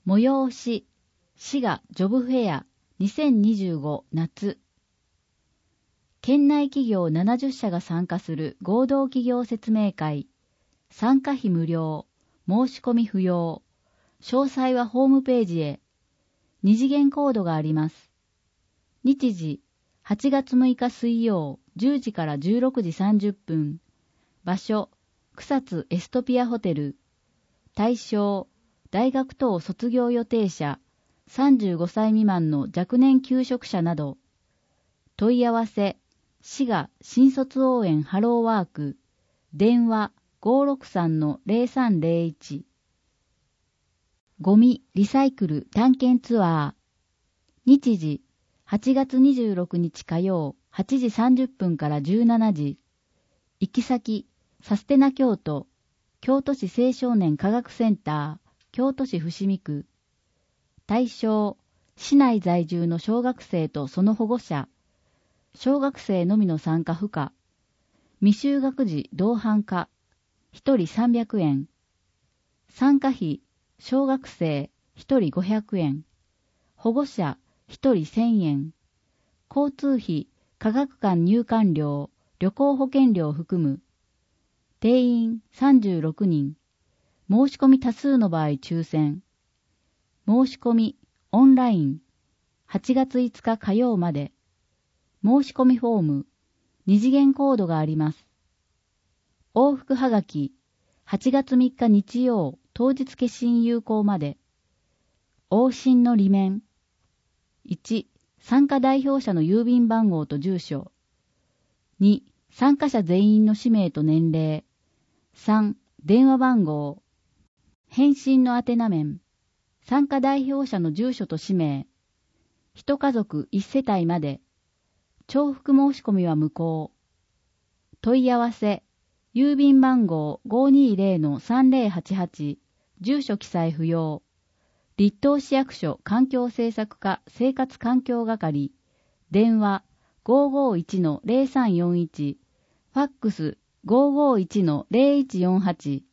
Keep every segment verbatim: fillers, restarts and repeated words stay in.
催し、滋賀ジョブフェアにせんにじゅうご夏。県内企業ななじゅっしゃが参加する合同企業説明会。参加費無料、申し込み不要。詳細はホームページへ。二次元コードがあります。日時、はちがつむいか水曜、じゅうじからじゅうろくじさんじゅっぷん。場所、草津エストピアホテル。対象、大学等卒業予定者、さんじゅうごさい未満の若年求職者など。問い合わせ、滋賀新卒応援ハローワーク。電話 ごーろくさんのぜろさんぜろいち。ゴミリサイクル探検ツアー。日時、はちがつにじゅうろくにち火曜、はちじさんじゅっぷんからじゅうしちじ。行き先、サステナ京都、京都市青少年科学センター、京都市伏見区。対象、市内在住の小学生とその保護者。小学生のみの参加不可。未就学児同伴可。ひとりさんびゃくえん。参加費、小学生ひとりごひゃくえん。保護者ひとりせんえん。交通費、科学館入館料、旅行保険料を含む。定員さんじゅうろくにん。申し込み多数の場合抽選。申し込み、オンライン。はちがついつか火曜まで。申し込みフォーム。二次元コードがあります。往復はがき。はちがつみっか日曜、当日消印有効まで。往診の裏面。いち、参加代表者の郵便番号と住所。に、参加者全員の氏名と年齢。さん、電話番号。返信の宛名面。参加代表者の住所と氏名。一家族一世帯まで。重複申し込みは無効。問い合わせ。郵便番号 ごーにーぜろのさんぜろはちはち。住所記載不要。立東市役所環境政策課生活環境係。電話 ごーごーいちのぜろさんよんいち。ファックス ごーごーいちのぜろいちよんはち。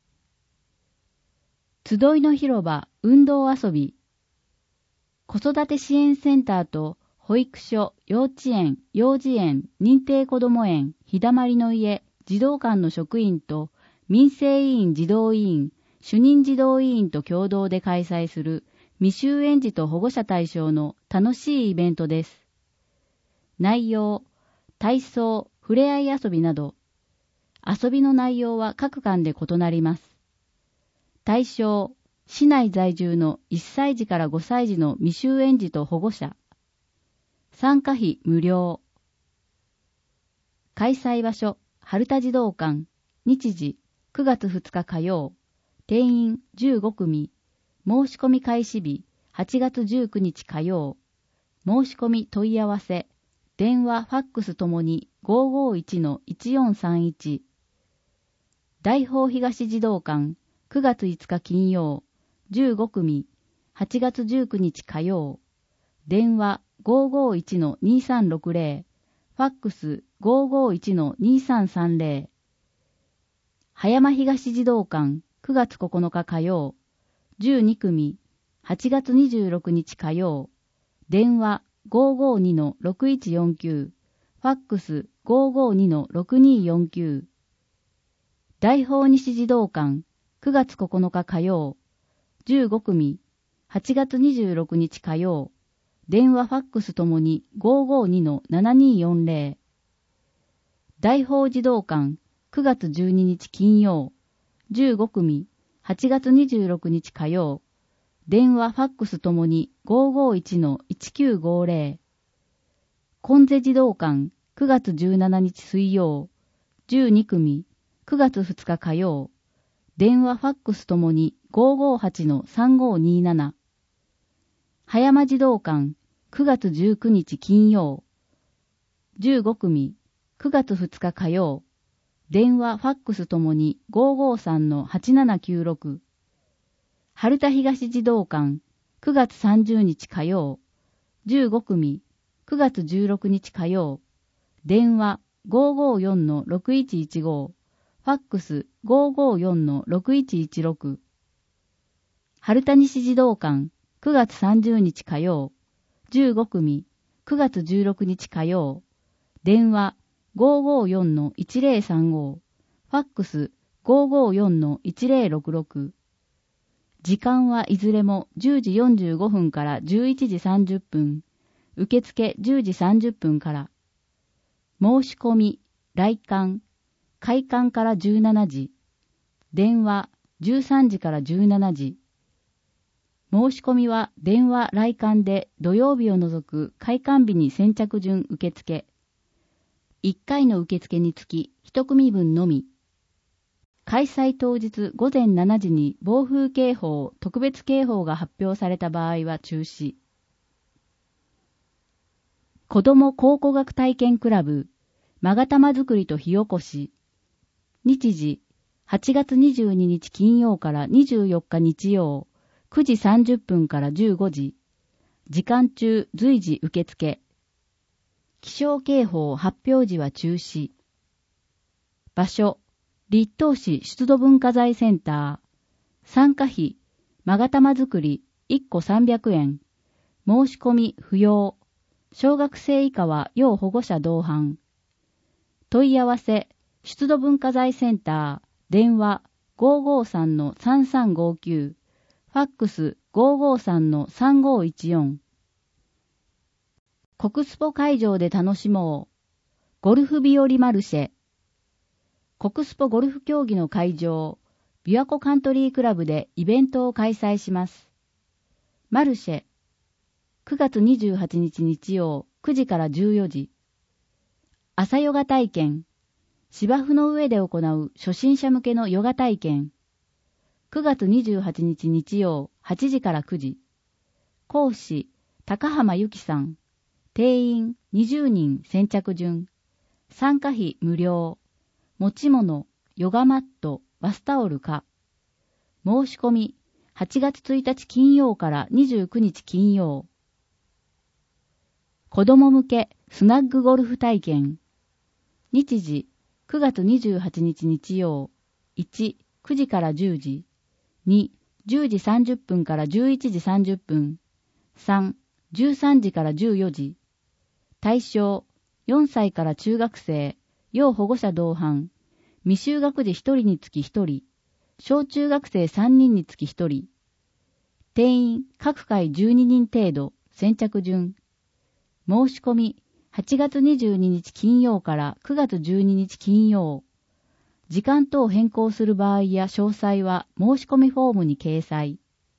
集いの広場運動遊び。子育て支援センターと保育所、幼稚園、幼児園、認定こども園、日だまりの家、児童館の職員と民生委員児童委員、主任児童委員と共同で開催する未就園児と保護者対象の楽しいイベントです。内容、体操、ふれあい遊びなど。遊びの内容は各館で異なります。対象、市内在住のいっさい児からごさい児の未就園児と保護者。参加費無料。開催場所、春田児童館。日時、くがつふつか火曜。定員じゅうごくみ。申し込み開始日、はちがつじゅうくにち火曜。申し込み問い合わせ。電話、ファックスともに ごーごーいちのいちよんさんいち。大宝東児童館。くがついつか金曜。じゅうごくみ。はちがつじゅうくにち火曜。電話 ごーごーいちのにさんろくぜろ。ファックス ごーごーいちのにさんさんぜろ。葉山東児童館。くがつここのか火曜。じゅうにくみ。はちがつにじゅうろくにち火曜。電話 ごーごーにのろくいちよんきゅう。ファックス ごーごーにのろくによんきゅう。大宝西児童館。くがつここのか火曜。じゅうごくみ。はちがつにじゅうろくにち火曜。電話ファックスともに ごーごーにのななによんぜろ。大宝児童館。くがつじゅうににち金曜。じゅうごくみ。はちがつにじゅうろくにち火曜。電話ファックスともに ごーごーいちのいちきゅうごぜろ。金瀬児童館。くがつじゅうしちにち水曜。じゅうにくみ。くがつふつか火曜。電話ファックスともに ごーごーはちのさんごーにーなな。葉山児童館。くがつじゅうくにち金曜。じゅうごくみ。くがつふつか火曜。電話ファックスともに ごーごーさんのはちななきゅうろく。春田東児童館。くがつさんじゅうにち火曜。じゅうごくみ。くがつじゅうろくにち火曜。電話 ごーごーよんのろくいちいちご。ファックス ごーごーよんのろくいちいちろく。 春田西児童館くがつさんじゅうにち火曜、じゅうごくみくがつじゅうろくにち火曜、電話 ごーごーよんのいちぜろさんご、ファックス ごーごーよんのいちぜろろくろく。時間はいずれもじゅうじよんじゅうごふんからじゅういちじさんじゅっぷん、受付じゅうじさんじゅっぷんから。申し込み、来館、開館からじゅうしちじ、電話じゅうさんじからじゅうしちじ。申し込みは電話来館で土曜日を除く開館日に先着順受付。いっかいの受付につきいち組分のみ。開催当日ごぜんしちじに暴風警報、特別警報が発表された場合は中止。子ども考古学体験クラブ、勾玉作りと火起こし。日時、はちがつにじゅうににち金曜からにじゅうよっか日曜、くじさんじゅっぷんからじゅうごじ。時間中随時受付。気象警報発表時は中止。場所、立東市出土文化財センター。参加費、勾玉作りいっこさんびゃくえん。申し込み不要。小学生以下は要保護者同伴。問い合わせ、出土文化財センター。電話 ごーごーさんのさんさんごきゅう。ファックス ごーごーさんのさんごーいちよん。国スポ会場で楽しもう。ゴルフ日和マルシェ。国スポゴルフ競技の会場、琵琶湖カントリークラブでイベントを開催します。マルシェ、くがつにじゅうはちにち日曜、くじからじゅうよじ。朝ヨガ体験、芝生の上で行う初心者向けのヨガ体験。くがつにじゅうはちにち日曜、はちじからくじ。講師、高浜由紀さん。定員にじゅうにん先着順。参加費無料。持ち物、ヨガマット、バスタオルか。申し込み、はちがつついたち金曜からにじゅうくにち金曜。子供向けスナッグゴルフ体験。日時、くがつにじゅうはちにち日曜。いち、くじからじゅうじ。に、じゅうじさんじゅっぷんからじゅういちじさんじゅっぷん。さん、じゅうさんじからじゅうよじ。対象、よんさいから中学生、要保護者同伴。未就学児ひとりにつきひとり。小中学生さんにんにつきひとり。定員、各回じゅうににん程度、先着順。申し込み、はちがつにじゅうににち金曜からくがつじゅうににち金曜。時間等変更する場合や詳細は申し込みフォームに掲載。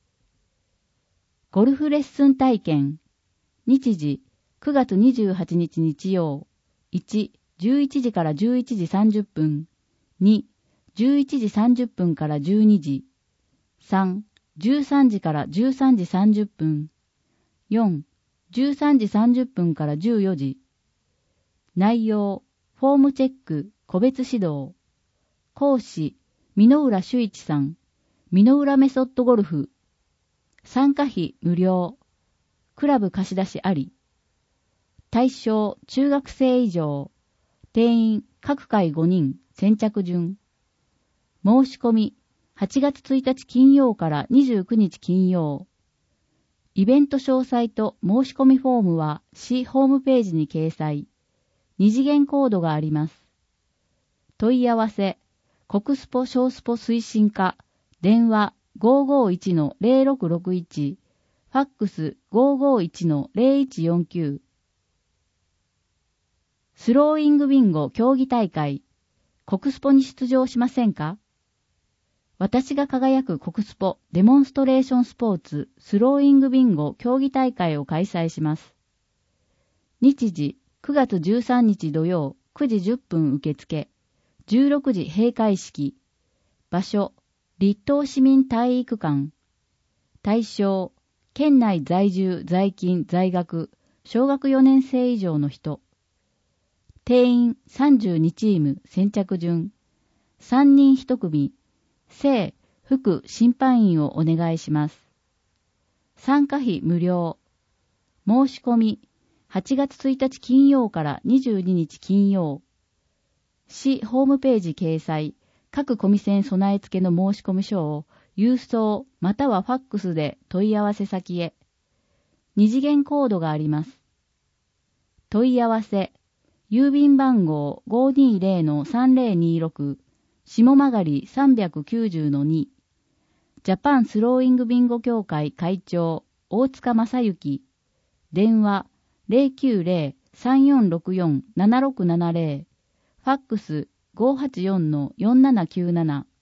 ゴルフレッスン体験。日時、くがつにじゅうはちにち日曜。いち、じゅういちじからじゅういちじさんじゅっぷん。に、じゅういちじさんじゅっぷんからじゅうにじ。さん、じゅうさんじからじゅうさんじさんじゅっぷん。よん、じゅうさんじさんじゅっぷんからじゅうよじ。内容、フォームチェック、個別指導。講師、箕浦修一さん。箕浦メソッドゴルフ。参加費無料。クラブ貸し出しあり。対象、中学生以上。定員、各回ごにん、先着順。申し込み、はちがつついたち金曜からにじゅうくにち金曜。イベント詳細と申し込みフォームは市ホームページに掲載。二次元コードがあります。問い合わせ、国スポ小スポ推進課、電話 ごーごーいちのぜろろくろくいち、ファックス ごーごーいちのぜろいちよんきゅう。スローイングビンゴ競技大会、国スポに出場しませんか？私が輝く国スポデモンストレーションスポーツスローイングビンゴ競技大会を開催します。日時、くがつじゅうさんにち土曜、くじじゅっぷん受付、じゅうろくじ閉会式。場所、立東市民体育館。対象、県内在住、在勤、在学、小学よねん生以上の人。定員さんじゅうにチーム、先着順。さんにんいち組。正、副審判員をお願いします。参加費無料。申し込み、はちがつついたち金曜からにじゅうににち金曜。市ホームページ掲載、各コミセン備え付けの申し込み書を郵送またはファックスで問い合わせ先へ。二次元コードがあります。問い合わせ、郵便番号 ごーにーぜろのさんぜろにーろく 下曲 さんきゅうぜろのに ジャパンスローイングビンゴ協会会長大塚正幸。電話 ゼロきゅうゼロ さんよんろくよん ななろくななゼロ ファックス ごーはちよんのよんななきゅうなな。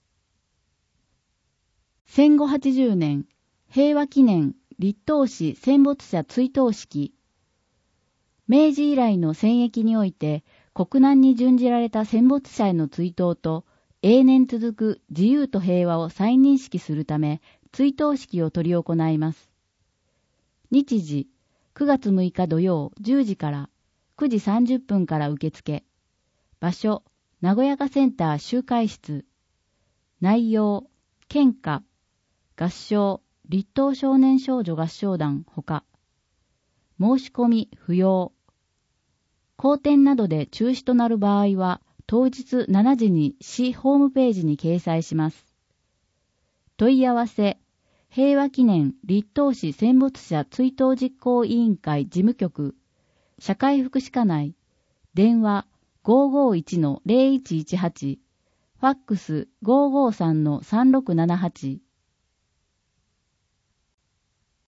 戦後はちじゅうねん平和記念立東市戦没者追悼式。明治以来の戦役において国難に殉じられた戦没者への追悼と永年続く自由と平和を再認識するため追悼式を執り行います。日時くがつむいか土曜じゅうじからくじさんじゅっぷんから受付。場所名古屋家センター集会室。内容献花合唱立東少年少女合唱団ほか。申し込み不要。荒天などで中止となる場合は当日しちじに市ホームページに掲載します。問い合わせ平和記念立東市戦没者追悼実行委員会事務局社会福祉課内電話 ごーごーいちのゼロいちいちはち ファックス ごーごーさんのさんろくななはち